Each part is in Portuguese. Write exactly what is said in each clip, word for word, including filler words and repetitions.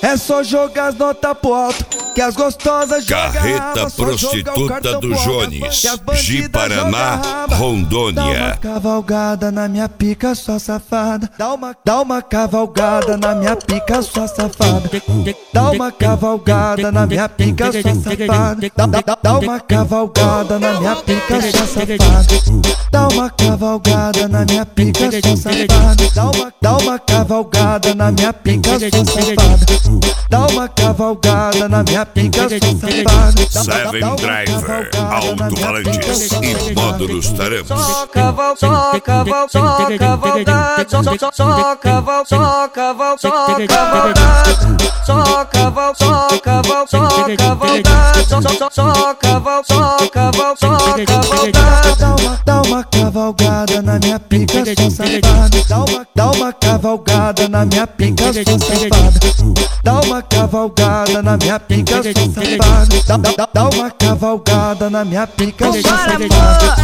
É só jogar as notas pro alto, que as gostosas jogam. Carreta prostituta do Jones, Ji Paraná, Rondônia. Dá uma cavalgada na minha pica, sua safada. Dá uma, dá uma cavalgada na minha pica, sua safada. Dá uma cavalgada na minha pica, sua safada. Dá, dá, dá uma cavalgada na minha pica, sua safada. Dá uma cavalgada na minha pica, sua safada. Dá uma, dá uma cavalgada na minha pica, sua safada. Dá uma cavalgada na minha pica, sua safada. Seven Driver, alto-falantes e módulos tarampos. Só caval, só caval, só cavalgada. Só, só, só caval, só caval, só cavalgada. Só caval, só caval, só cavalgada. Só, só, só caval, só caval, só cavalgada. Dá uma, dá uma cavalgada na minha pica, sua safada. Dá uma, dá uma cavalgada na minha pica, sua safada. Dá uma cavalgada na minha pica, sua safada. Dá, dá, dá uma cavalgada na minha pica, sua safada.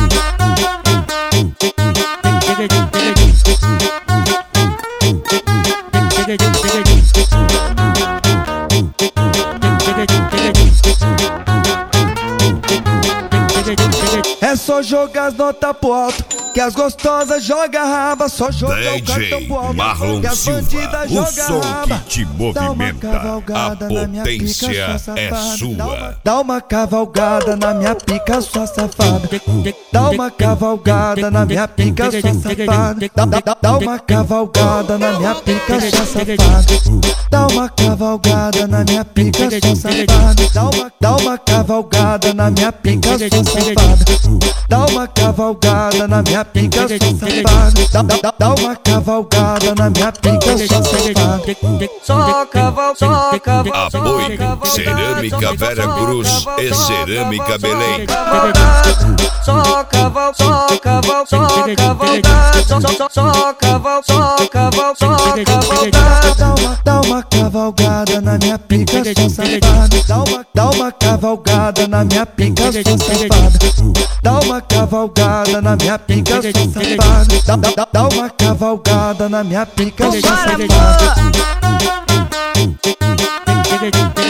É só jogar as notas pro alto, que as gostosas jogam raba. Só jogar o cartão pro alto, Marlon que as Silva, bandidas o jogam som raba. que te movimenta, a potência é sua. Dá uma cavalgada na minha pica, sua safada. Dá uma cavalgada na minha pica, sua safada. Dá, dá, dá uma cavalgada na minha pica, sua safada. Dá uma cavalgada na minha pica, sua safada. Dá uma, dá uma cavalgada na minha pica, sua safada. Dá uma cavalgada na minha pica, sua safada. Dá, dá, dá uma cavalgada na minha pica, sua safada. Só caval, só caval, Apoio Cerâmica Vera Cruz e Cerâmica Belém. só caval, só caval, só cavalgada. Só, só, só caval, só caval, só cavalgada. Dá uma, dá uma cavalgada na minha pica, sua safada. Dá uma, dá uma cavalgada na minha pica, sua safada. Dá uma cavalgada na minha pica, sua safada. Dá, dá, dá uma cavalgada na minha pica, sua safada.